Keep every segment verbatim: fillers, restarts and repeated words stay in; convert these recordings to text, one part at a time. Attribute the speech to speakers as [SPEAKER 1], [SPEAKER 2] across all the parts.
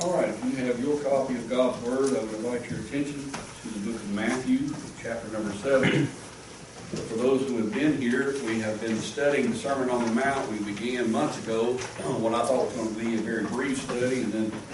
[SPEAKER 1] All right, if you have your copy of God's Word, I would invite your attention to the book of Matthew, chapter number seven. For those who have been here, we have been studying the Sermon on the Mount. We began months ago what I thought was going to be a very brief study, and then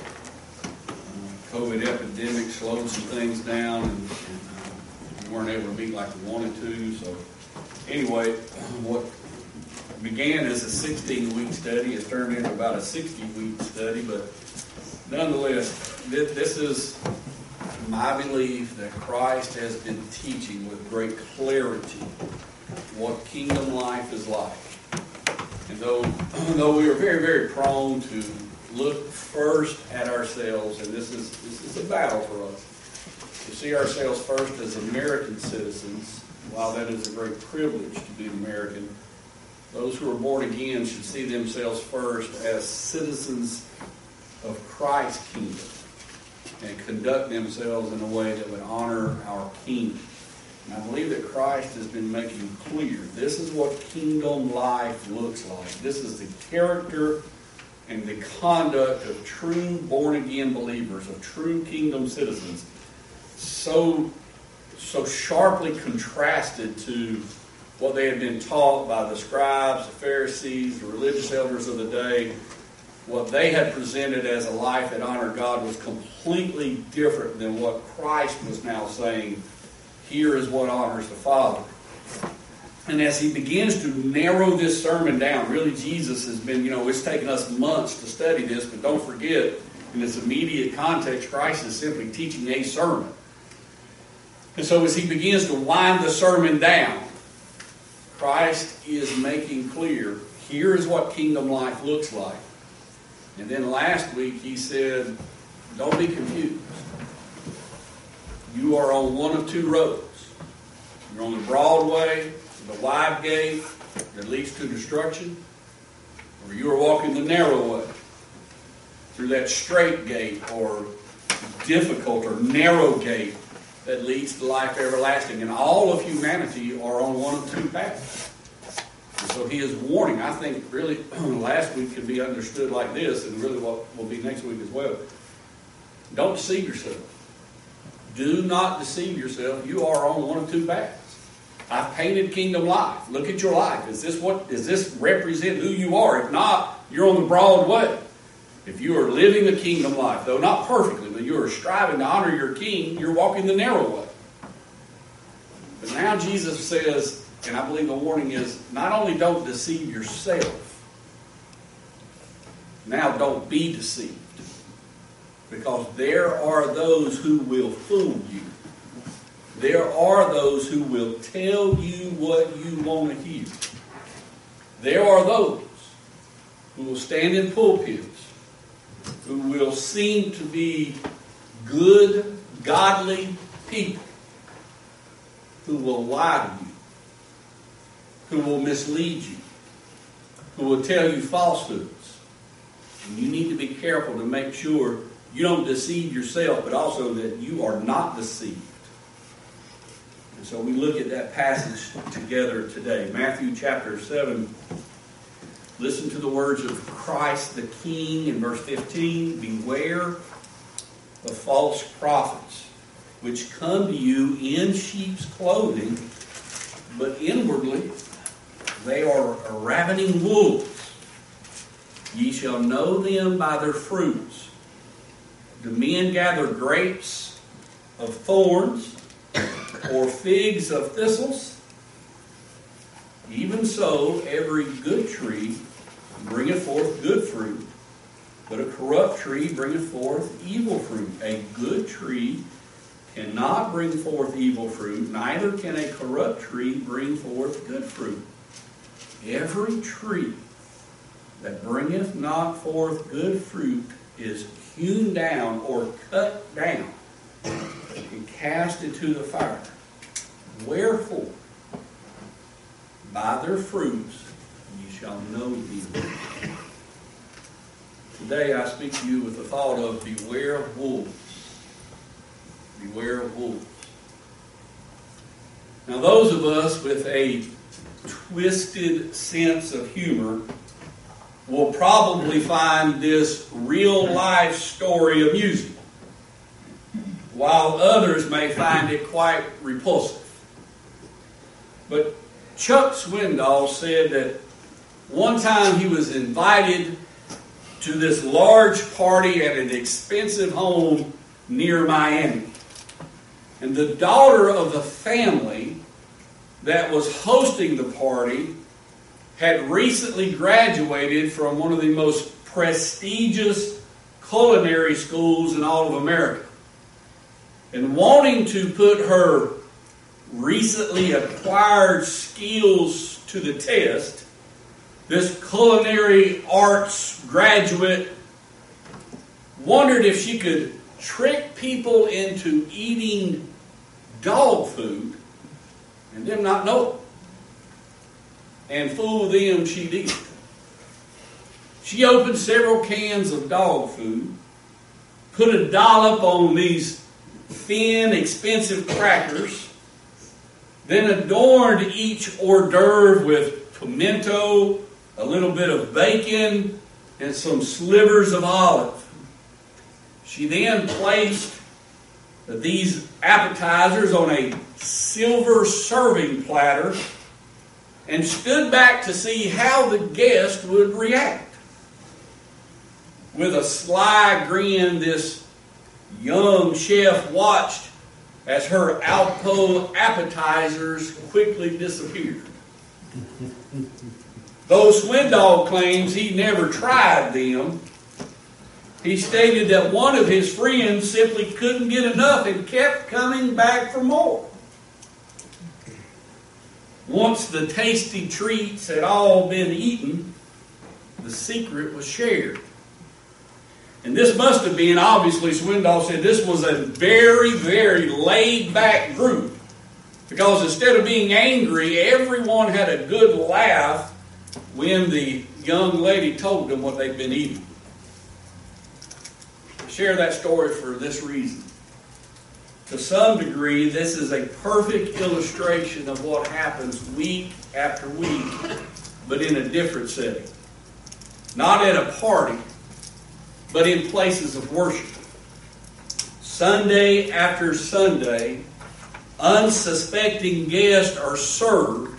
[SPEAKER 1] uh, COVID epidemic slowed some things down, and, and uh, we weren't able to meet like we wanted to. So anyway, what began as a sixteen-week study has turned into about a sixty-week study, but nonetheless, this is my belief that Christ has been teaching with great clarity what kingdom life is like. And though, though we are very, very prone to look first at ourselves, and this is this is a battle for us, to see ourselves first as American citizens, while that is a great privilege to be an American, those who are born again should see themselves first as citizens of Christ's kingdom and conduct themselves in a way that would honor our King. And I believe that Christ has been making clear this is what kingdom life looks like. This is the character and the conduct of true born-again believers, of true kingdom citizens, so, so sharply contrasted to what they had been taught by the scribes, the Pharisees, the religious elders of the day. What they had presented as a life that honored God was completely different than what Christ was now saying, here is what honors the Father. And as he begins to narrow this sermon down, really Jesus has been, you know, it's taken us months to study this, but don't forget, in this immediate context, Christ is simply teaching a sermon. And so as he begins to wind the sermon down, Christ is making clear, here is what kingdom life looks like. And then last week he said, don't be confused. You are on one of two roads. You're on the broad way, the wide gate that leads to destruction, or you are walking the narrow way through that straight gate or difficult or narrow gate that leads to life everlasting. And all of humanity are on one of two paths. And so he is warning. I think really last week can be understood like this, and really what will be next week as well. Don't deceive yourself. Do not deceive yourself. You are on one of two paths. I've painted kingdom life. Look at your life. Is this what? Does this represent who you are? If not, you're on the broad way. If you are living the kingdom life, though not perfectly, but you are striving to honor your King, you're walking the narrow way. But now Jesus says, and I believe the warning is, not only don't deceive yourself, now don't be deceived. Because there are those who will fool you. There are those who will tell you what you want to hear. There are those who will stand in pulpits, who will seem to be good, godly people, who will lie to you, who will mislead you, who will tell you falsehoods. And you need to be careful to make sure you don't deceive yourself, but also that you are not deceived. And so we look at that passage together today. Matthew chapter seven. Listen to the words of Christ the King in verse fifteen. Beware of false prophets, which come to you in sheep's clothing, but inwardly they are ravening wolves. Ye shall know them by their fruits. Do men gather grapes of thorns or figs of thistles? Even so, every good tree bringeth forth good fruit, but a corrupt tree bringeth forth evil fruit. A good tree cannot bring forth evil fruit, neither can a corrupt tree bring forth good fruit. Every tree that bringeth not forth good fruit is hewn down or cut down and cast into the fire. Wherefore, by their fruits ye shall know them. Today I speak to you with the thought of beware of wolves. Beware of wolves. Now those of us with a twisted sense of humor will probably find this real-life story amusing, while others may find it quite repulsive. But Chuck Swindoll said that one time he was invited to this large party at an expensive home near Miami. And the daughter of the family that was hosting the party had recently graduated from one of the most prestigious culinary schools in all of America. And wanting to put her recently acquired skills to the test, this culinary arts graduate wondered if she could trick people into eating dog food and them not know it. And fool them she did. She opened several cans of dog food, put a dollop on these thin, expensive crackers, then adorned each hors d'oeuvre with pimento, a little bit of bacon, and some slivers of olive. She then placed these appetizers on a silver serving platter and stood back to see how the guest would react. With a sly grin, this young chef watched as her Alpo appetizers quickly disappeared. Though Swindoll claims he never tried them, he stated that one of his friends simply couldn't get enough and kept coming back for more. Once the tasty treats had all been eaten, the secret was shared. And this must have been, obviously, Swindoll said this was a very, very laid-back group. Because instead of being angry, everyone had a good laugh when the young lady told them what they'd been eating. I share that story for this reason. To some degree, this is a perfect illustration of what happens week after week, but in a different setting. Not at a party, but in places of worship. Sunday after Sunday, unsuspecting guests are served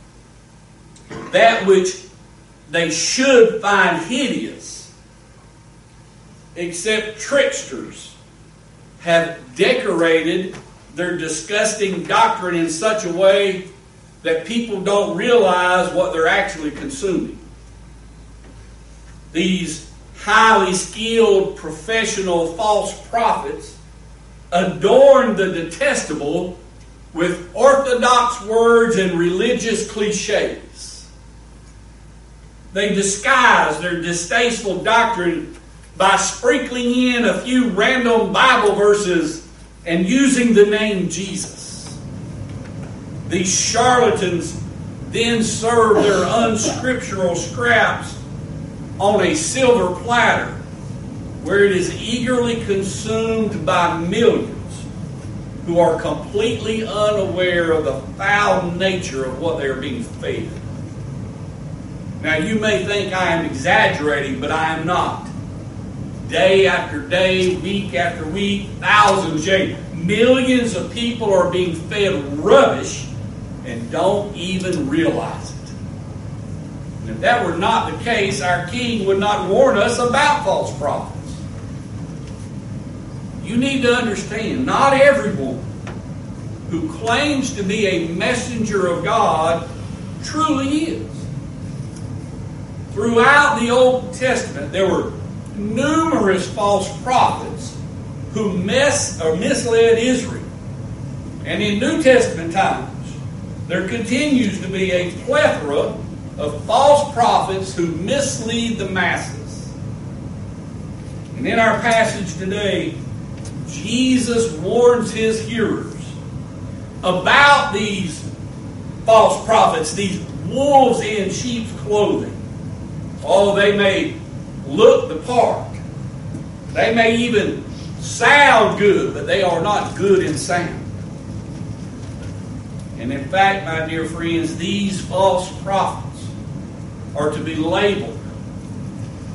[SPEAKER 1] that which they should find hideous, except tricksters have decorated their disgusting doctrine in such a way that people don't realize what they're actually consuming. These highly skilled professional false prophets adorn the detestable with orthodox words and religious cliches. They disguise their distasteful doctrine by sprinkling in a few random Bible verses and using the name Jesus. These charlatans then serve their unscriptural scraps on a silver platter where it is eagerly consumed by millions who are completely unaware of the foul nature of what they are being fed. Now, you may think I am exaggerating, but I am not. Day after day, week after week, thousands, millions of people are being fed rubbish and don't even realize it. And if that were not the case, our King would not warn us about false prophets. You need to understand, not everyone who claims to be a messenger of God truly is. Throughout the Old Testament, there were numerous false prophets who mess or misled Israel. And in New Testament times, there continues to be a plethora of false prophets who mislead the masses. And in our passage today, Jesus warns his hearers about these false prophets, these wolves in sheep's clothing. Oh, they may look the part. They may even sound good, but they are not good in sound. And in fact, my dear friends, these false prophets are to be labeled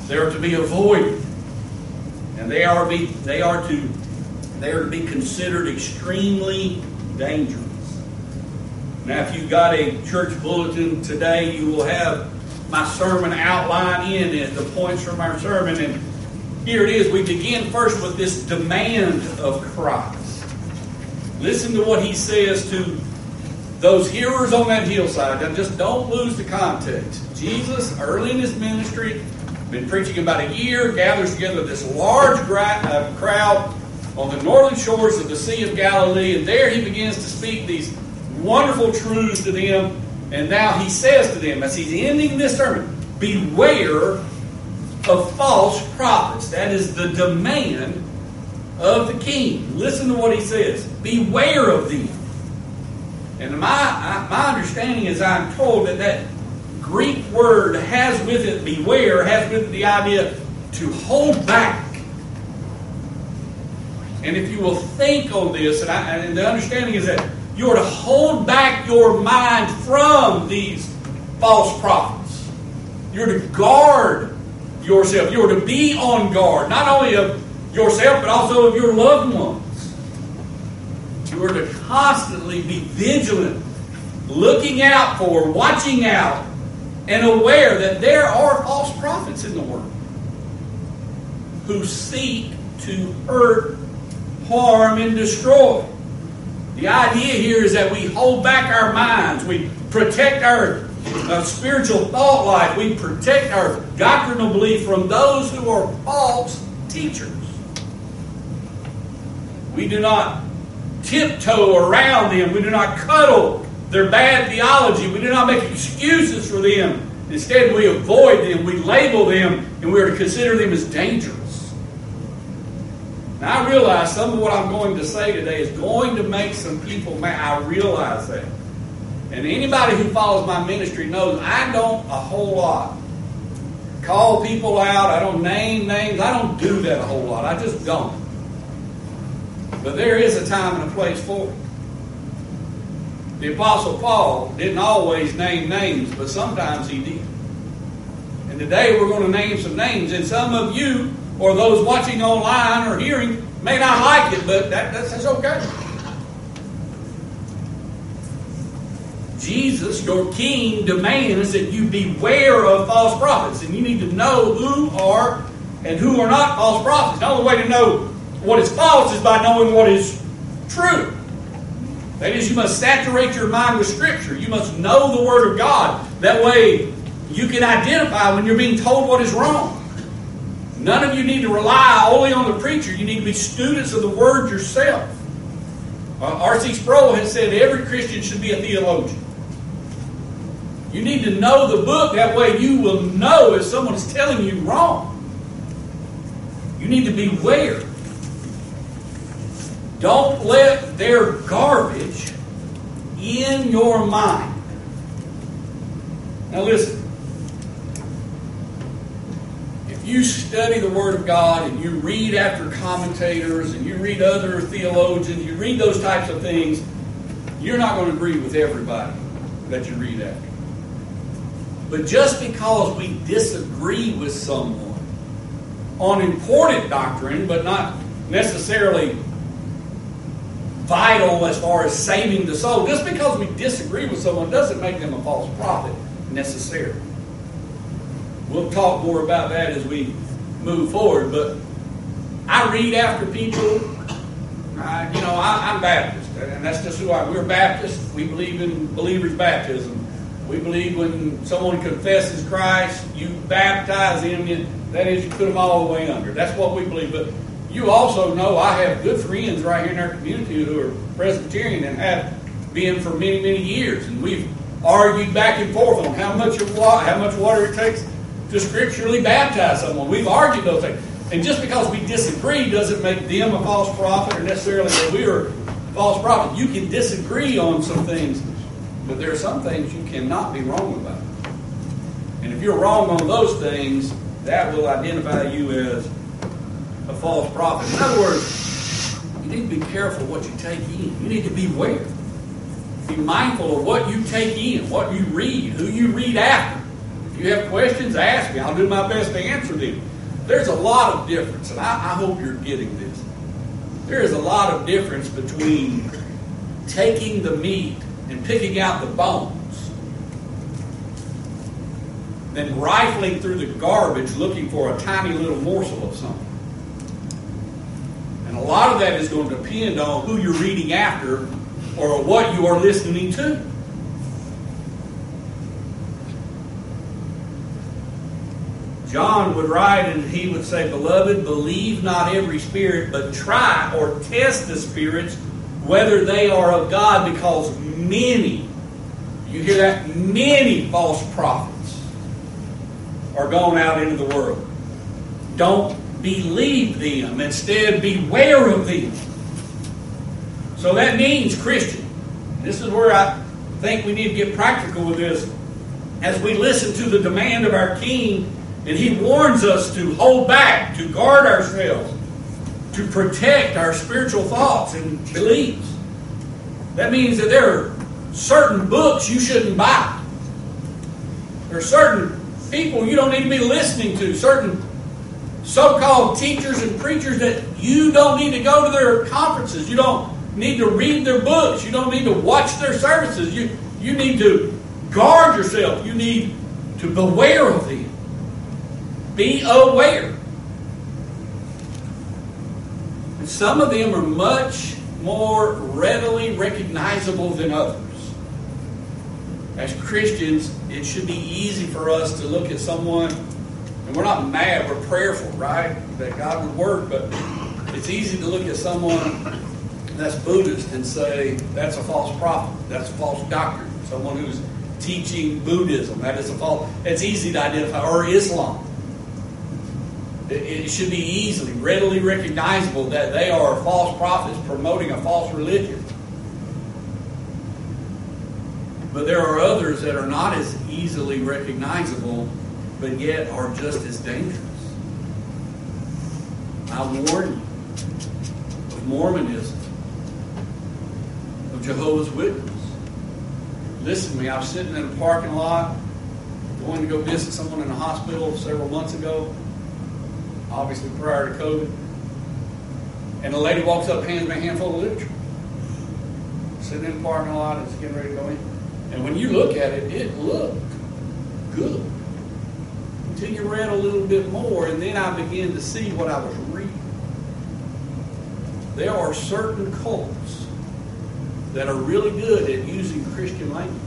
[SPEAKER 1] They are to be avoided. And they are be they are to they are to be considered extremely dangerous. Now, if you've got a church bulletin today, you will have my sermon outline in it, the points from our sermon. And here it is. We begin first with this demand of Christ. Listen to what he says to those hearers on that hillside. Now, just don't lose the context. Jesus, early in his ministry, been preaching about a year, gathers together this large crowd on the northern shores of the Sea of Galilee, and there he begins to speak these wonderful truths to them. And now he says to them, as he's ending this sermon, beware of false prophets. That is the demand of the king. Listen to what he says. Beware of them. And my, my understanding is, I'm told that that Greek word has with it, beware, has with it the idea to hold back. And if you will think on this, and, I, and the understanding is that you are to hold back your mind from these false prophets. You're to guard yourself. You're to be on guard, not only of yourself, but also of your loved ones. You are to constantly be vigilant, looking out for, watching out, and aware that there are false prophets in the world who seek to hurt, harm, and destroy. The idea here is that we hold back our minds, we protect our uh, spiritual thought life, we protect our doctrinal belief from those who are false teachers. We do not tiptoe around them, we do not cuddle their bad theology, we do not make excuses for them. Instead, we avoid them, we label them, and we are to consider them as dangerous. Now, I realize some of what I'm going to say today is going to make some people mad. I realize that. And anybody who follows my ministry knows I don't a whole lot call people out. I don't name names. I don't do that a whole lot. I just don't. But there is a time and a place for it. The Apostle Paul didn't always name names, but sometimes he did. And today we're going to name some names. And some of you, or those watching online or hearing, may not like it, but that, that's, that's okay. Jesus, your King, demands that you beware of false prophets. And you need to know who are and who are not false prophets. The only way to know what is false is by knowing what is true. That is, you must saturate your mind with Scripture. You must know the Word of God. That way you can identify when you're being told what is wrong. None of you need to rely only on the preacher. You need to be students of the Word yourself. Uh, R C Sproul has said every Christian should be a theologian. You need to know the book. That way you will know if someone is telling you wrong. You need to beware. Don't let their garbage in your mind. Now listen. If you study the Word of God and you read after commentators and you read other theologians, you read those types of things, you're not going to agree with everybody that you read after. But just because we disagree with someone on important doctrine, but not necessarily vital as far as saving the soul, just because we disagree with someone doesn't make them a false prophet necessarily. We'll talk more about that as we move forward, but I read after people. I, you know, I, I'm Baptist, and that's just who I am. We're Baptists. We believe in believers' baptism. We believe when someone confesses Christ, you baptize them. You, that is, you put them all the way under. That's what we believe. But you also know I have good friends right here in our community who are Presbyterian and have been for many, many years, and we've argued back and forth on how much of water, how much water it takes to scripturally baptize someone. We've argued those things. And just because we disagree doesn't make them a false prophet or necessarily that we are a false prophet. You can disagree on some things, but there are some things you cannot be wrong about. And if you're wrong on those things, that will identify you as a false prophet. In other words, you need to be careful what you take in. You need to beware. Be mindful of what you take in, what you read, who you read after. If you have questions, ask me. I'll do my best to answer them. There's a lot of difference, and I, I hope you're getting this. There is a lot of difference between taking the meat and picking out the bones than rifling through the garbage looking for a tiny little morsel of something. And a lot of that is going to depend on who you're reading after or what you are listening to. John would write and he would say, "Beloved, believe not every spirit, but try or test the spirits, whether they are of God, because many," you hear that, many false prophets are going out into the world. Don't believe them. Instead, beware of them. So that means, Christian, this is where I think we need to get practical with this. As we listen to the demand of our King, and He warns us to hold back, to guard ourselves, to protect our spiritual thoughts and beliefs. That means that there are certain books you shouldn't buy. There are certain people you don't need to be listening to. Certain so-called teachers and preachers that you don't need to go to their conferences. You don't need to read their books. You don't need to watch their services. You, you need to guard yourself. You need to beware of them. Be aware. And some of them are much more readily recognizable than others. As Christians, it should be easy for us to look at someone, and we're not mad, we're prayerful, right? That God would work, but it's easy to look at someone that's Buddhist and say, that's a false prophet, that's a false doctrine. Someone who's teaching Buddhism, that is a false, it's easy to identify, or Islam. It should be easily, readily recognizable that they are false prophets promoting a false religion. But there are others that are not as easily recognizable, but yet are just as dangerous. I warn you of Mormonism, of Jehovah's Witnesses. Listen to me, I was sitting in a parking lot, going to go visit someone in a hospital several months ago, obviously prior to COVID. And a lady walks up, hands me a handful of literature. Sitting in the parking lot, and it's getting ready to go in. And when you look at it, it looked good. Until you read a little bit more, and then I began to see what I was reading. There are certain cults that are really good at using Christian language.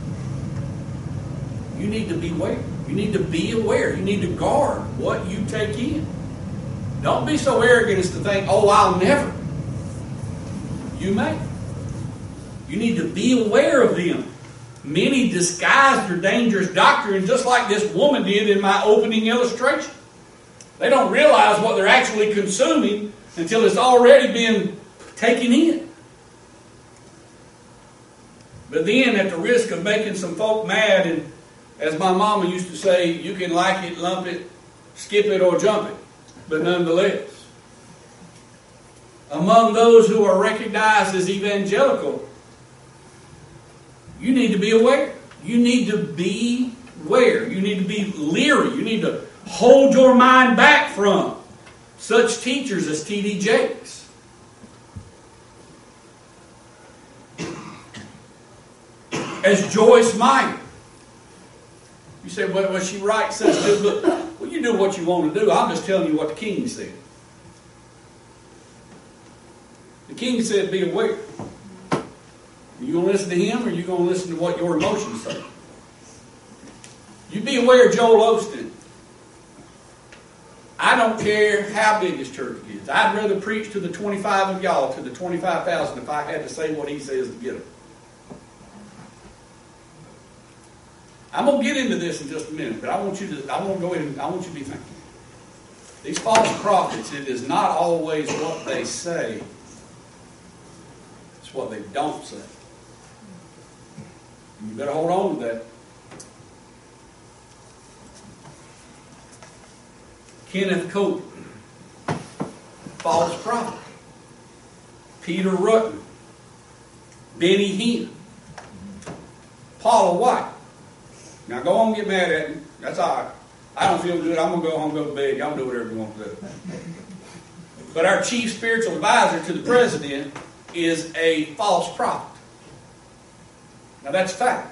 [SPEAKER 1] You need to beware. You need to be aware. You need to guard what you take in. Don't be so arrogant as to think, oh, I'll never. You may. You need to be aware of them. Many disguise their dangerous doctrine just like this woman did in my opening illustration. They don't realize what they're actually consuming until it's already been taken in. But then, at the risk of making some folk mad, and as my mama used to say, you can like it, lump it, skip it, or jump it. But nonetheless, among those who are recognized as evangelical, you need to be aware. You need to be aware. You need to be leery. You need to hold your mind back from such teachers as T D Jakes. As Joyce Meyer. You say, well, well she writes such good book. Well, you do what you want to do. I'm just telling you what the King said. The King said, be aware. Are you going to listen to him, or are you going to listen to what your emotions say? You be aware of Joel Osteen. I don't care how big his church is. I'd rather preach to the twenty-five of y'all, to the twenty-five thousand, if I had to say what he says to get them. I'm going to get into this in just a minute, but I want you to, I want to go ahead and I want you to be thinking. These false prophets, it is not always what they say, it's what they don't say. You better hold on to that. Kenneth Copeland, false prophet. Peter Rutten, Benny Hinn, Paula White. Now go on and get mad at me. That's all right. I don't feel good. I'm going to go home and go to bed. Y'all do whatever you want to do. But our chief spiritual advisor to the president is a false prophet. Now that's fact.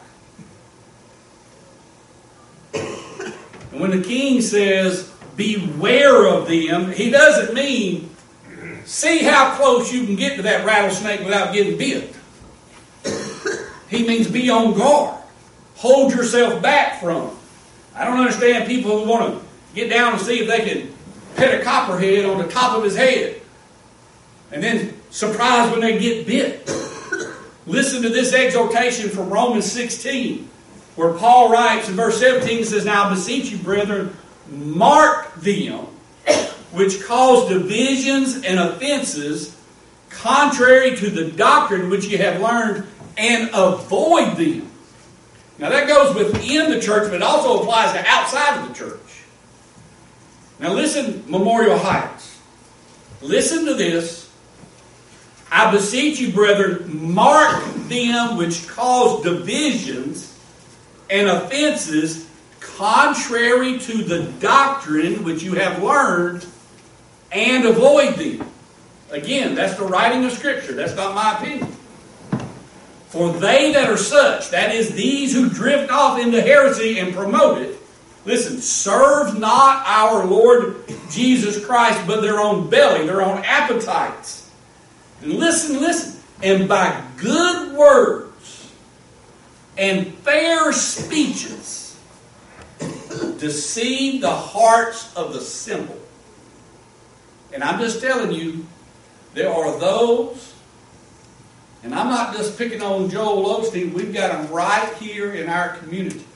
[SPEAKER 1] And when the king says, beware of them, he doesn't mean see how close you can get to that rattlesnake without getting bit. He means be on guard. Hold yourself back from it. I don't understand people who want to get down and see if they can pet a copperhead on the top of his head. And then surprised when they get bit. Listen to this exhortation from Romans sixteen, where Paul writes in verse seventeen, he says, now I beseech you, brethren, mark them which cause divisions and offenses contrary to the doctrine which you have learned, and avoid them. Now that goes within the church, but it also applies to outside of the church. Now listen, Memorial Heights. Listen to this. I beseech you, brethren, mark them which cause divisions and offenses contrary to the doctrine which you have learned, and avoid them. Again, that's the writing of Scripture. That's not my opinion. For they that are such, that is, these who drift off into heresy and promote it, listen, serve not our Lord Jesus Christ, but their own belly, their own appetites. And listen, listen. And by good words and fair speeches deceive the hearts of the simple. And I'm just telling you, there are those, and I'm not just picking on Joel Osteen, we've got them right here in our community,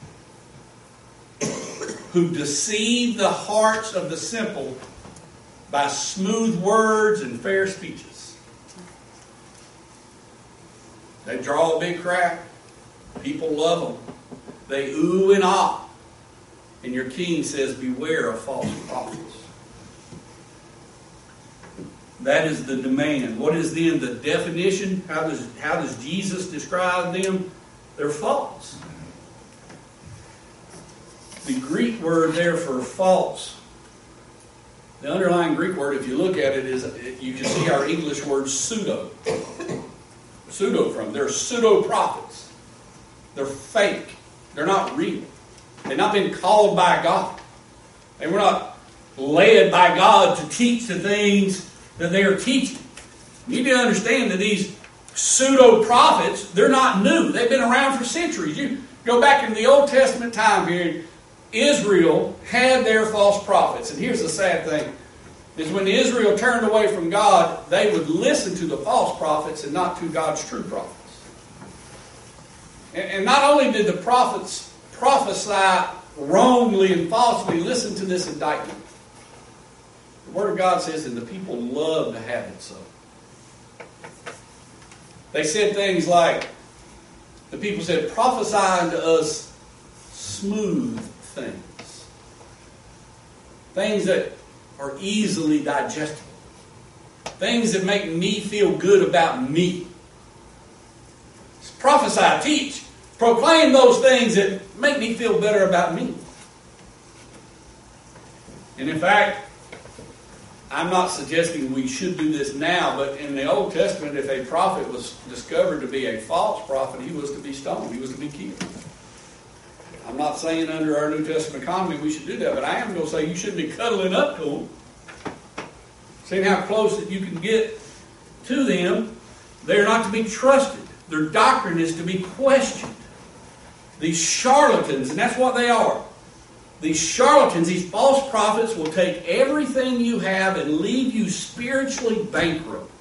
[SPEAKER 1] who deceive the hearts of the simple by smooth words and fair speeches. They draw a big crowd. People love them. They ooh and ah. And your king says, beware of false prophets. That is the demand. What is then the definition? How does, how does Jesus describe them? They're false. The Greek word there for false, the underlying Greek word, if you look at it, is you can see our English word pseudo. Pseudo from. They're pseudo-prophets. They're fake. They're not real. They've not been called by God. They were not led by God to teach the things that they are teaching. You need to understand that these pseudo-prophets, they're not new. They've been around for centuries. You go back in the Old Testament time period, Israel had their false prophets. And here's the sad thing, is when Israel turned away from God, they would listen to the false prophets and not to God's true prophets. And, and not only did the prophets prophesy wrongly and falsely, listen to this indictment. The Word of God says, and the people love to have it so. They said things like, the people said, prophesy unto us smooth things. Things that are easily digestible. Things that make me feel good about me. Prophesy, teach, proclaim those things that make me feel better about me. And in fact, I'm not suggesting we should do this now, but in the Old Testament, if a prophet was discovered to be a false prophet, he was to be stoned. He was to be killed. I'm not saying under our New Testament economy we should do that, but I am going to say you shouldn't be cuddling up to them. Seeing how close that you can get to them, they're not to be trusted. Their doctrine is to be questioned. These charlatans, and that's what they are. These charlatans, these false prophets will take everything you have and leave you spiritually bankrupt.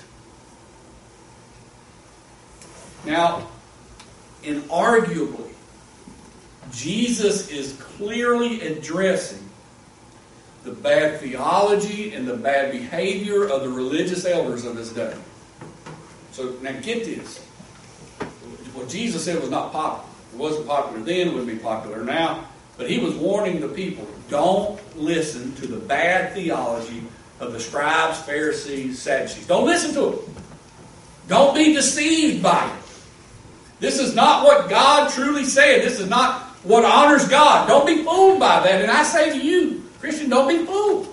[SPEAKER 1] Now, inarguably, Jesus is clearly addressing the bad theology and the bad behavior of the religious elders of his day. So, now get this. What Jesus said was not popular. It wasn't popular then, it wouldn't be popular now. But he was warning the people, don't listen to the bad theology of the scribes, Pharisees, Sadducees. Don't listen to it. Don't be deceived by it. This is not what God truly said. This is not what honors God. Don't be fooled by that. And I say to you, Christian, don't be fooled.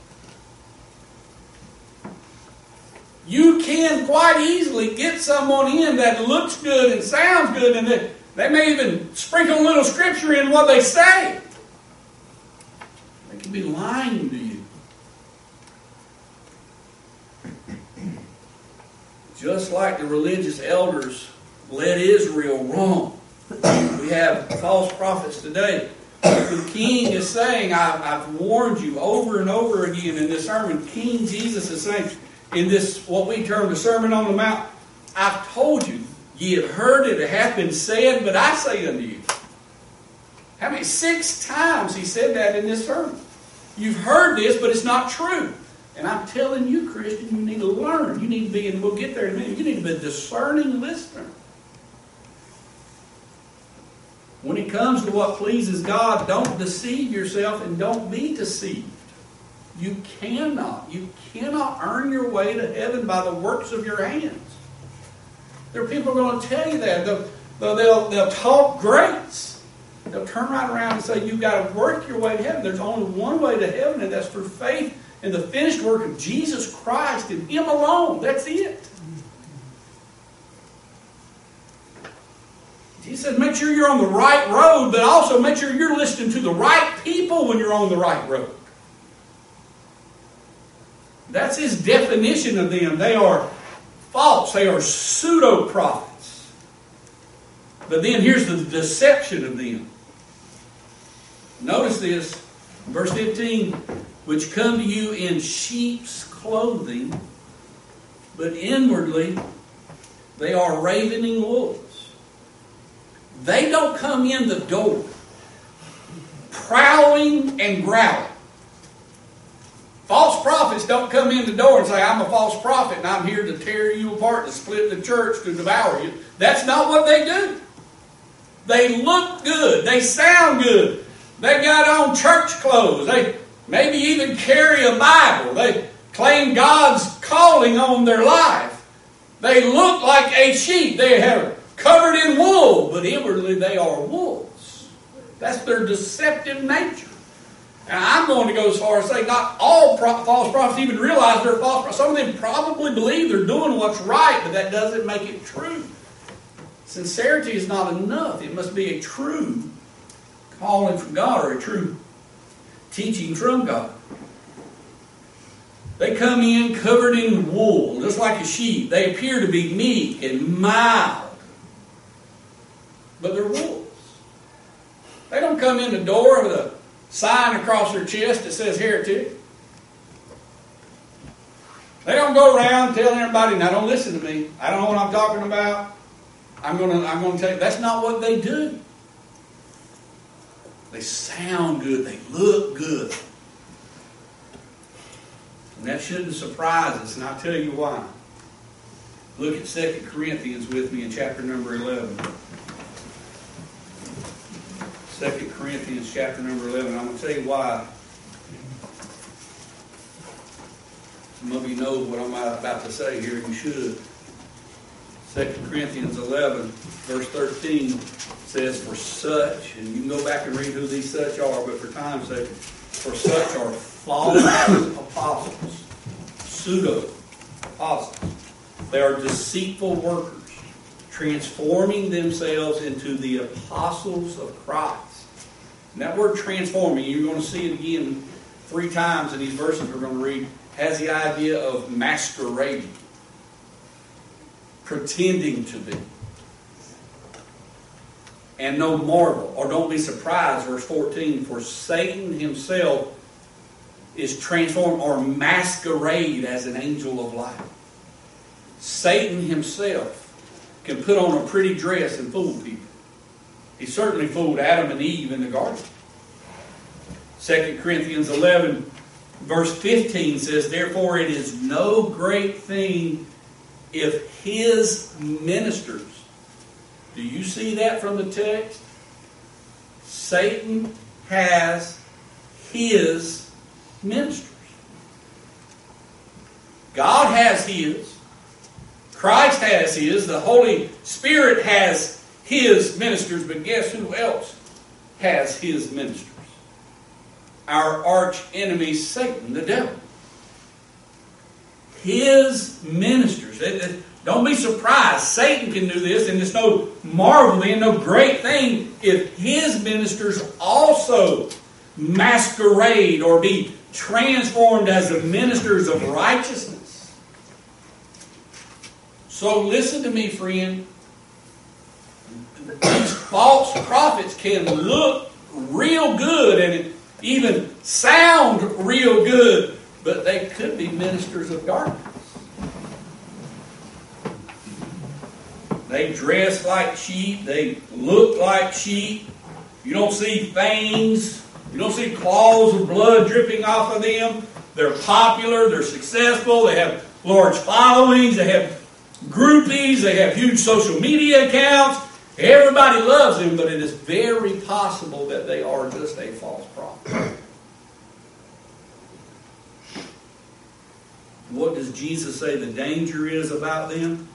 [SPEAKER 1] You can quite easily get someone in that looks good and sounds good, and they, they may even sprinkle a little scripture in what they say. They could be lying to you. Just like the religious elders led Israel wrong. We have false prophets today. The king is saying, I've, I've warned you over and over again in this sermon. King Jesus is saying, in this, what we term the Sermon on the Mount, I've told you, ye have heard it, it hath been said, but I say unto you. How many? Six times he said that in this sermon. You've heard this, but it's not true. And I'm telling you, Christian, you need to learn. You need to be, and we'll get there in a minute, you need to be a discerning listener. When it comes to what pleases God, don't deceive yourself and don't be deceived. You cannot. You cannot earn your way to heaven by the works of your hands. There are people going to tell you that. They'll, they'll, they'll talk grace. They'll turn right around and say, you've got to work your way to heaven. There's only one way to heaven, and that's through faith in the finished work of Jesus Christ and Him alone. That's it. Jesus says, make sure you're on the right road, but also make sure you're listening to the right people when you're on the right road. That's His definition of them. They are false. They are pseudo-prophets. But then here's the deception of them. Notice this, verse fifteen, which come to you in sheep's clothing, but inwardly they are ravening wolves. They don't come in the door prowling and growling. False prophets don't come in the door and say, I'm a false prophet and I'm here to tear you apart, to split the church, to devour you. That's not what they do. They look good. They sound good. They got on church clothes. They maybe even carry a Bible. They claim God's calling on their life. They look like a sheep. They are covered in wool, but inwardly they are wolves. That's their deceptive nature. And I'm going to go as far as say not all pro- false prophets even realize they're false prophets. Some of them probably believe they're doing what's right, but that doesn't make it true. Sincerity is not enough. It must be a true calling from God or a true teaching from God. They come in covered in wool, just like a sheep. They appear to be meek and mild, but they're wolves. They don't come in the door with a sign across their chest that says heretic. They don't go around telling everybody, now don't listen to me. I don't know what I'm talking about. I'm going to I'm going to tell you. That's not what they do. They sound good. They look good. And that shouldn't surprise us, and I'll tell you why. Look at Second Corinthians with me in chapter number eleven. Second Corinthians chapter number eleven. I'm going to tell you why. Some of you know what I'm about to say here. You should. Second Corinthians eleven, verse thirteen says, for such, and you can go back and read who these such are, but for time's sake, for such are false apostles, pseudo-apostles. They are deceitful workers, transforming themselves into the apostles of Christ. And that word transforming, you're going to see it again three times in these verses we're going to read, has the idea of masquerading, pretending to be. And no marvel, or don't be surprised, verse fourteen, for Satan himself is transformed or masquerade as an angel of light. Satan himself can put on a pretty dress and fool people. He certainly fooled Adam and Eve in the garden. Second Corinthians eleven, verse fifteen says, therefore it is no great thing if his ministers. Do you see that from the text? Satan has his ministers. God has his. Christ has his. The Holy Spirit has his ministers. But guess who else has his ministers. Our arch enemy, Satan, the devil. His ministers. Don't be surprised. Satan can do this, and it's no marvel and no great thing if his ministers also masquerade or be transformed as the ministers of righteousness. So listen to me, friend. These false prophets can look real good and even sound real good, but they could be ministers of darkness. They dress like sheep. They look like sheep. You don't see fangs. You don't see claws of blood dripping off of them. They're popular. They're successful. They have large followings. They have groupies. They have huge social media accounts. Everybody loves them, but it is very possible that they are just a false prophet. What does Jesus say the danger is about them?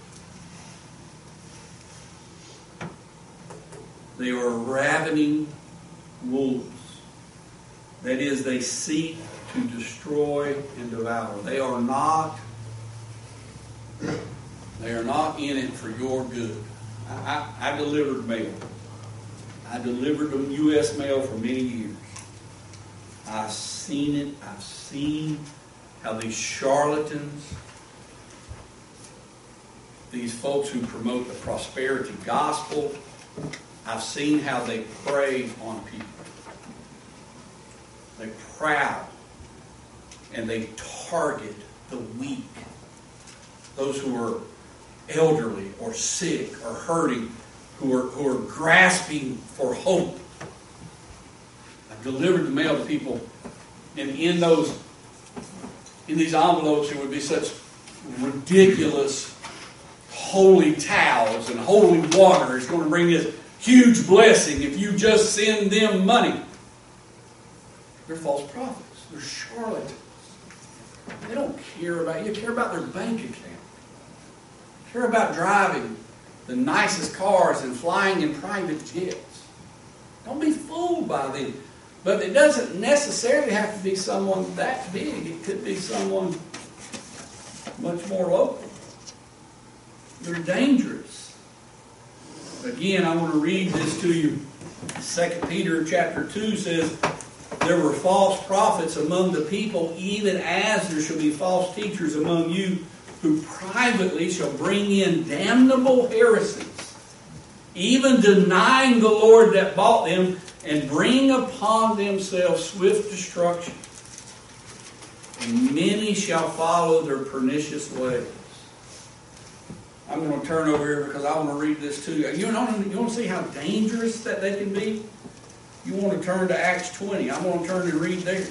[SPEAKER 1] They are ravening wolves. That is, they seek to destroy and devour. They are not, they are not in it for your good. I, I, I delivered mail. I delivered U S mail for many years. I've seen it. I've seen how these charlatans, these folks who promote the prosperity gospel, I've seen how they prey on people. They prowl and they target the weak. Those who are elderly or sick or hurting, who are, who are grasping for hope. I've delivered the mail to people, and in those, in these envelopes there would be such ridiculous holy towels and holy water. It's going to bring this huge blessing if you just send them money. They're false prophets. They're charlatans. They don't care about you. They care about their bank account. They care about driving the nicest cars and flying in private jets. Don't be fooled by them. But it doesn't necessarily have to be someone that big. It could be someone much more local. They're dangerous. Again, I want to read this to you. Second Peter chapter two says, there were false prophets among the people, even as there shall be false teachers among you, who privately shall bring in damnable heresies, even denying the Lord that bought them, and bring upon themselves swift destruction. And many shall follow their pernicious ways. I'm going to turn over here because I want to read this to you. You know, you want to see how dangerous that they can be? You want to turn to Acts twenty. I'm going to turn and read there.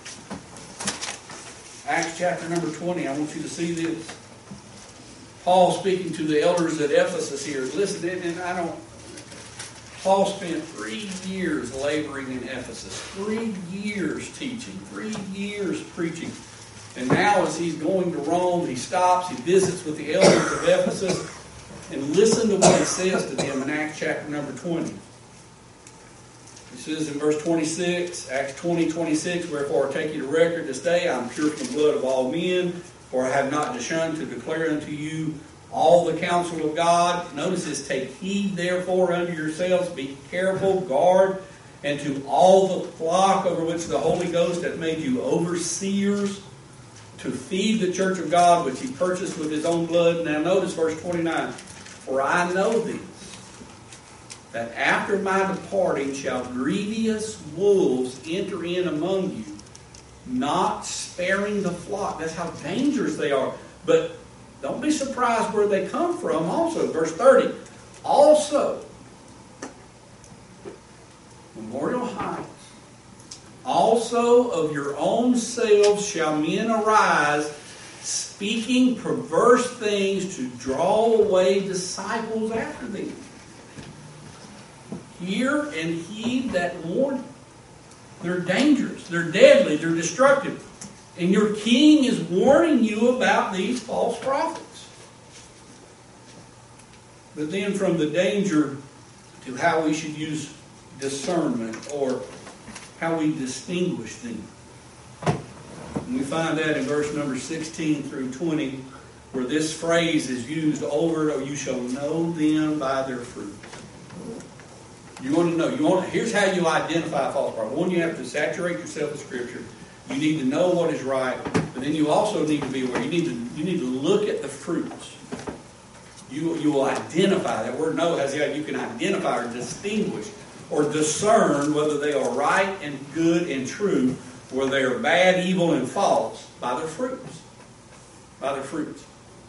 [SPEAKER 1] Acts chapter number twenty. I want you to see this. Paul speaking to the elders at Ephesus here. Listen, and I don't... Paul spent three years laboring in Ephesus. Three years teaching. Three years preaching. And now as he's going to Rome, he stops, he visits with the elders of Ephesus. And listen to what he says to them in Acts chapter number twenty. He says in verse twenty-six, Acts twenty, twenty-six, wherefore I take you to record this day, I am pure from the blood of all men, for I have not shunned to declare unto you all the counsel of God. Notice this, take heed therefore unto yourselves, be careful, guard, and to all the flock over which the Holy Ghost hath made you overseers, to feed the church of God, which he purchased with his own blood. Now notice verse twenty-nine. For I know this, that after my departing shall grievous wolves enter in among you, not sparing the flock. That's how dangerous they are. But don't be surprised where they come from also. Verse thirty. Also, Memorial Heights, also of your own selves shall men arise, speaking perverse things to draw away disciples after them. Hear and heed that warning. They're dangerous. They're deadly. They're destructive. And your king is warning you about these false prophets. But then from the danger to how we should use discernment, or how we distinguish them. And we find that in verse number sixteen through twenty, where this phrase is used over, or you shall know them by their fruits. You want to know. You want. Here's how you identify a false prophet. One, you have to saturate yourself with Scripture. You need to know what is right, but then you also need to be aware. You need to you need to look at the fruits. You you will identify. That word "know" has the you can identify or distinguish or discern whether they are right and good and true, whether they are bad, evil, and false by their fruits. By their fruits.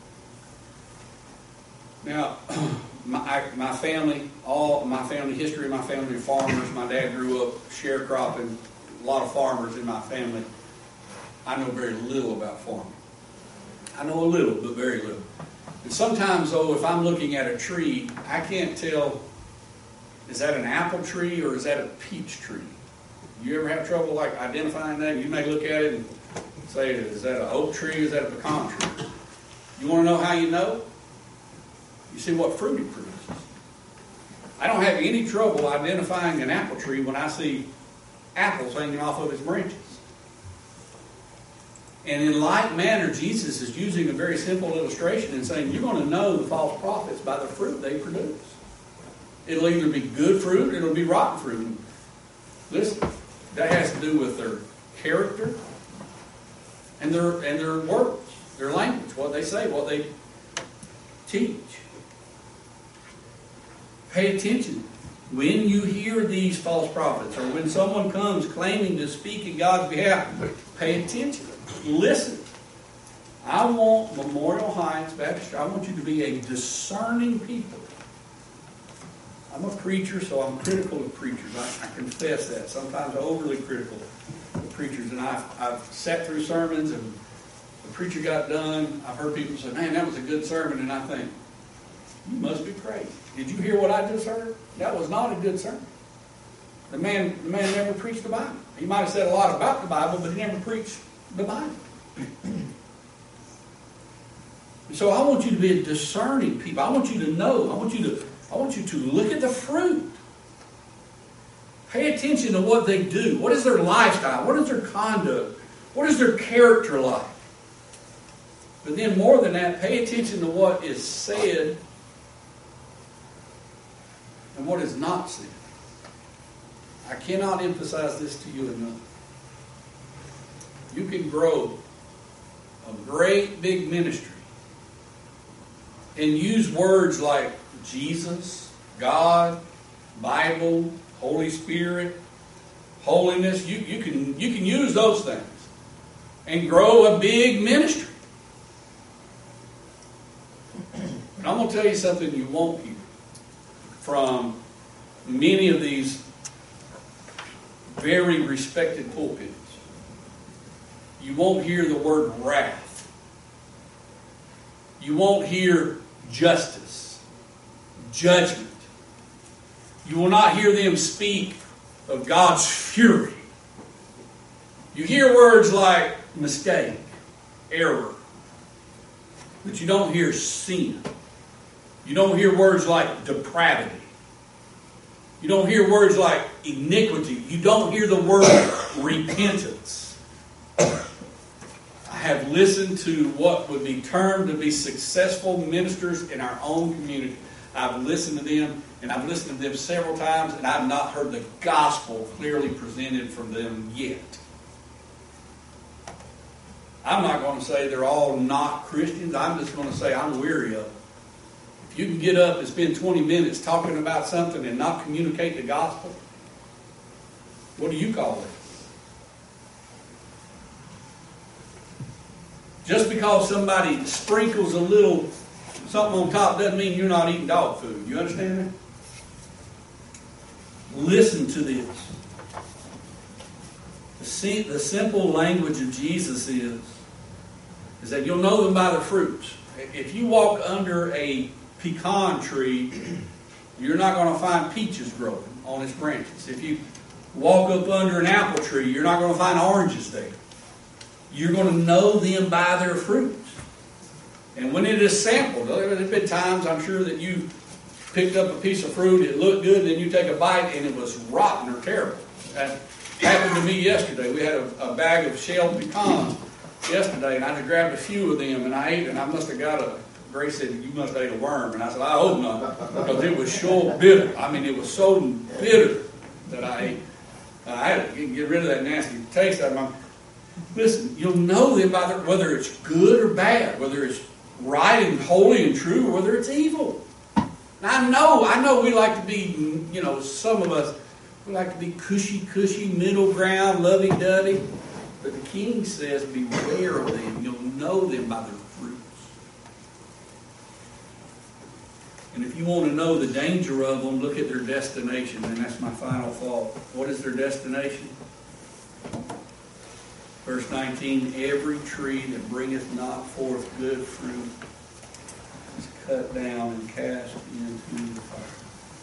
[SPEAKER 1] Now, my, my family, all my family history, my family are farmers. My dad grew up sharecropping. A lot of farmers in my family. I know very little about farming. I know a little, but very little. And sometimes, though, if I'm looking at a tree, I can't tell, is that an apple tree or is that a peach tree? You ever have trouble like identifying that? You may look at it and say, is that an oak tree or is that a pecan tree? You want to know how you know? You see what fruit it produces. I don't have any trouble identifying an apple tree when I see apples hanging off of its branches. And in like manner, Jesus is using a very simple illustration and saying, you're going to know the false prophets by the fruit they produce. It'll either be good fruit or it'll be rotten fruit. Listen, that has to do with their character and their and their words, their language, what they say, what they teach. Pay attention. When you hear these false prophets, or when someone comes claiming to speak in God's behalf, pay attention. Listen. I want Memorial Heights Baptist, I want you to be a discerning people. I'm a preacher, so I'm critical of preachers. I, I confess that. Sometimes overly critical of preachers. And I've, I've sat through sermons, and the preacher got done. I've heard people say, man, that was a good sermon. And I think, you must be crazy. Did you hear what I just heard? That was not a good sermon. The man, the man never preached the Bible. He might have said a lot about the Bible, but he never preached the Bible. So I want you to be a discerning people. I want you to know. I want you to, I want you to look at the fruit. Pay attention to what they do. What is their lifestyle? What is their conduct? What is their character like? But then more than that, pay attention to what is said and what is not said. I cannot emphasize this to you enough. You can grow a great big ministry and use words like Jesus, God, Bible, Holy Spirit, holiness. You, you can you can use those things and grow a big ministry. And I'm going to tell you something you won't hear from many of these very respected pulpits. You won't hear the word wrath. You won't hear justice, judgment. You will not hear them speak of God's fury. You hear words like mistake, error, but you don't hear sin. You don't hear words like depravity. You don't hear words like iniquity. You don't hear the word repentance. I have listened to what would be termed to be successful ministers in our own community. I've listened to them, and I've listened to them several times, and I've not heard the gospel clearly presented from them yet. I'm not going to say they're all not Christians. I'm just going to say I'm weary of them. If you can get up and spend twenty minutes talking about something and not communicate the gospel, what do you call it? Just because somebody sprinkles a little something on top doesn't mean you're not eating dog food. You understand that? Listen to this. The, the simple language of Jesus is, is that you'll know them by their fruits. If you walk under a pecan tree, you're not going to find peaches growing on its branches. If you walk up under an apple tree, you're not going to find oranges there. You're going to know them by their fruits. And when it is sampled, there have been times I'm sure that you picked up a piece of fruit, it looked good, and then you take a bite and it was rotten or terrible. That happened to me yesterday. We had a, a bag of shelled pecans yesterday, and I just grabbed a few of them and I ate, and I must have got a, Grace said, you must have ate a worm. And I said, I hope not, because it was so bitter. I mean, it was so bitter that I ate. I had to get rid of that nasty taste out of my. Listen, you'll know them by the, whether it's good or bad, whether it's right and holy and true, or whether it's evil. And I know, I know we like to be, you know, some of us, we like to be cushy, cushy, middle ground, lovey-dovey. But the King says, beware of them. You'll know them by their fruits. And if you want to know the danger of them, look at their destination. And that's my final thought. What is their destination? Verse nineteen, every tree that bringeth not forth good fruit is cut down and cast into the fire.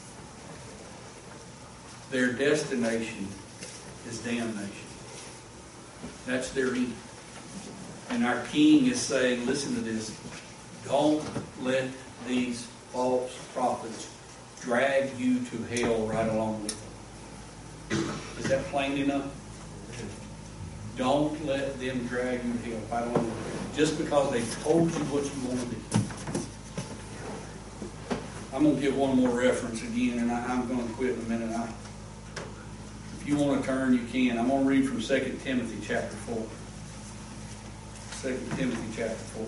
[SPEAKER 1] Their destination is damnation. That's their end. And our King is saying, listen to this, don't let these false prophets drag you to hell right along with them. Is that plain enough? Don't let them drag you to hell right along with them. Just because they told you what you want to do. I'm going to give one more reference again, and I, I'm going to quit in a minute. I, if you want to turn, you can. I'm going to read from Second Timothy chapter four. Second Timothy chapter four.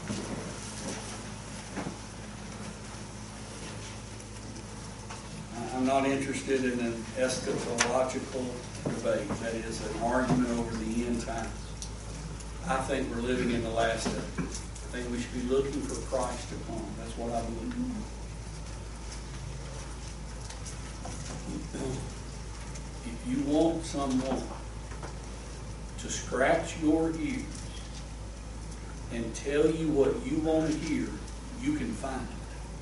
[SPEAKER 1] I'm not interested in an eschatological debate. That is an argument over the end times. I think we're living in the last days. I think we should be looking for Christ to come. That's what I believe. If you want someone to scratch your ears and tell you what you want to hear, you can find it.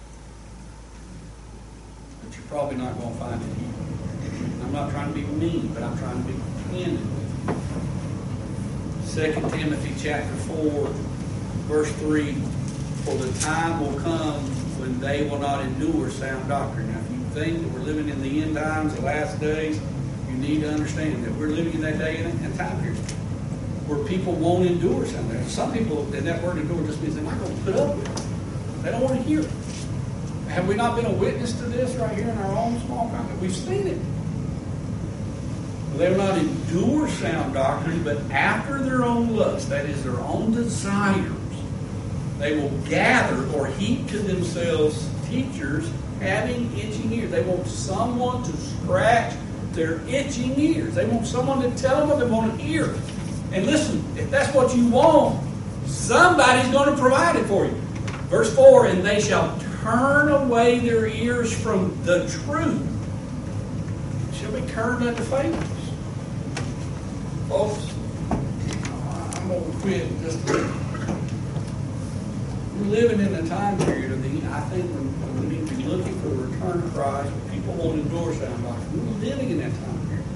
[SPEAKER 1] But you're probably not going to find it here. I'm not trying to be mean, but I'm trying to be candid with you. Second Timothy chapter four, verse three, for the time will come when they will not endure sound doctrine. Now, if you think that we're living in the end times, the last days, you need to understand that we're living in that day and time period where people won't endure sound doctrine. Some people, and that word endure just means they're not going to put up with it. They don't want to hear it. Have we not been a witness to this right here in our own small country? We've seen it. They will not endure sound doctrine, but after their own lust, that is their own desires, they will gather or heap to themselves teachers having itching ears. They want someone to scratch their itching ears. They want someone to tell them what they want to hear. And listen, if that's what you want, somebody's going to provide it for you. Verse four, and they shall turn away their ears from the truth. Shall be turned unto fables. Folks, I'm going to quit in just a minute. We're living in a time period of the, I think when we need to be looking for the return of Christ, when people won't endure sound doctrine. We're living in that time period.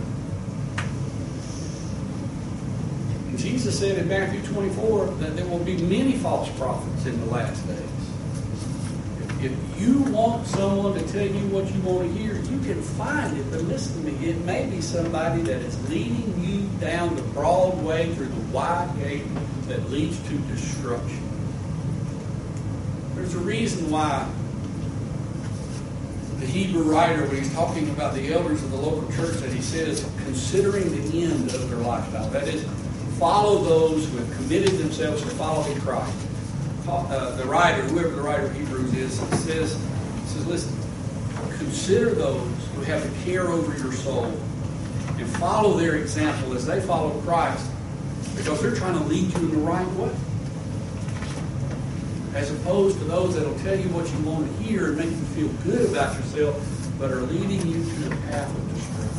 [SPEAKER 1] And Jesus said in Matthew twenty-four that there will be many false prophets in the last days. If you want someone to tell you what you want to hear, you can find it. But listen to me, it may be somebody that is leading you down the broad way through the wide gate that leads to destruction. There's a reason why the Hebrew writer, when he's talking about the elders of the local church, that he says, considering the end of their lifestyle. That is, follow those who have committed themselves to following Christ. Uh, the writer, whoever the writer of Hebrews is, says, says, listen, consider those who have the care over your soul and follow their example as they follow Christ, because they're trying to lead you in the right way. As opposed to those that will tell you what you want to hear and make you feel good about yourself, but are leading you to the path of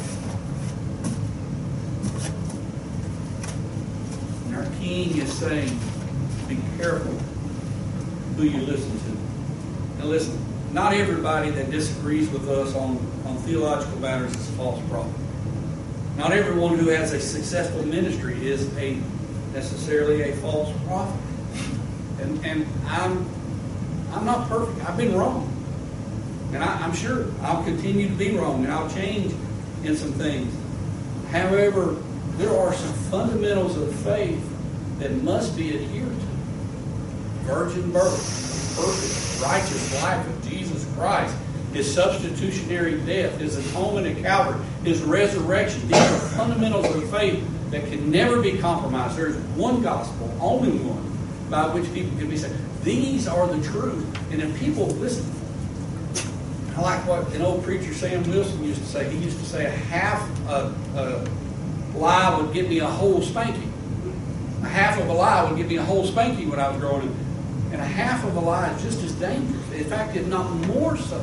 [SPEAKER 1] destruction. And our King is saying, be careful who you listen to. And listen, not everybody that disagrees with us on, on theological matters is a false prophet. Not everyone who has a successful ministry is a necessarily a false prophet. And, and I'm I'm not perfect. I've been wrong. And I, I'm sure I'll continue to be wrong, and I'll change in some things. However, there are some fundamentals of faith that must be adhered to. Virgin birth, perfect, righteous life of Jesus Christ, His substitutionary death, His atonement at Calvary, His resurrection. These are fundamentals of faith that can never be compromised. There is one gospel, only one, by which people can be saved. These are the truth. And if people listen, I like what an old preacher, Sam Wilson, used to say. He used to say a half a, a lie would give me a whole spanking. A half of a lie would give me a whole spanking when I was growing up. And a half of a lie is just as dangerous. In fact, if not more so.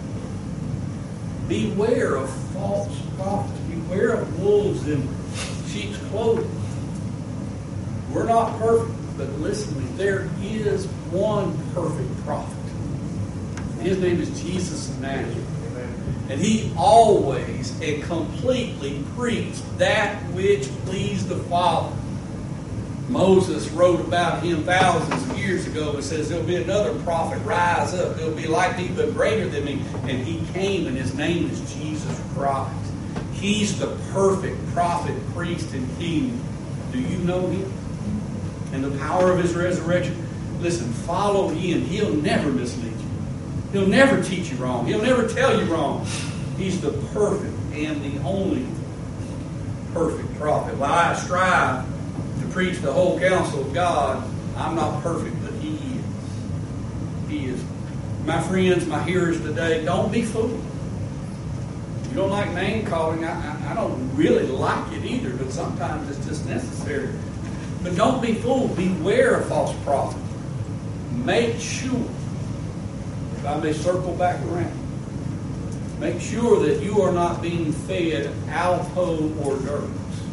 [SPEAKER 1] Beware of false prophets. Beware of wolves in sheep's clothing. We're not perfect, but listen to me. There is one perfect prophet. His name is Jesus of Nazareth. And He always and completely preached that which pleased the Father. Moses wrote about Him thousands of years ago and says there'll be another prophet rise up. There'll be like me but greater than me. And He came, and His name is Jesus Christ. He's the perfect prophet, priest, and king. Do you know Him? And the power of His resurrection? Listen, follow Him. He'll never mislead you. He'll never teach you wrong. He'll never tell you wrong. He's the perfect and the only perfect prophet. Well, I strive to preach the whole counsel of God. I'm not perfect, but He is. He is. My friends, my hearers today, don't be fooled. You don't like name calling. I, I, I don't really like it either, but sometimes it's just necessary. But don't be fooled. Beware of false prophets. Make sure, if I may circle back around, make sure that you are not being fed alpo hors d'oeuvres.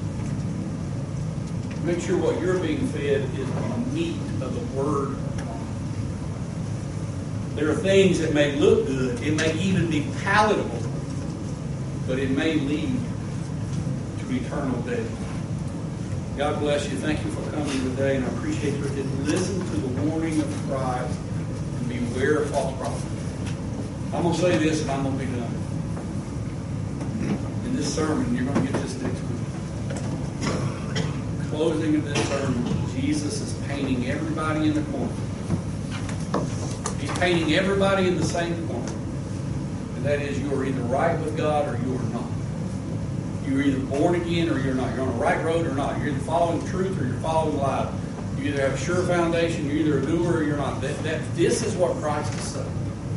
[SPEAKER 1] Make sure what you're being fed is the meat of the Word of God. There are things that may look good. It may even be palatable. But it may lead to eternal death. God bless you. Thank you for coming today, and I appreciate you. Listen to the warning of Christ and beware of false prophets. I'm going to say this, and I'm going to be done. In this sermon, you're going to get this next week. Closing of this sermon, Jesus is painting everybody in the corner. He's painting everybody in the same corner. And that is, you are either right with God or you are not. You're either born again or you're not. You're on the right road or not. You're either following truth or you're following lies. You either have a sure foundation, you're either a doer or you're not. That, that, this is what Christ is saying.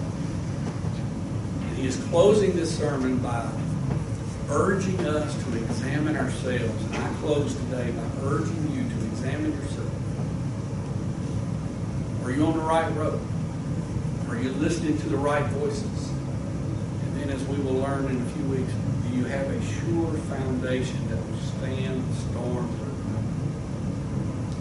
[SPEAKER 1] And He is closing this sermon by urging us to examine ourselves. And I close today by urging you to examine yourself. Are you on the right road? Are you listening to the right voices? And as we will learn in a few weeks, do you have a sure foundation that will stand storms or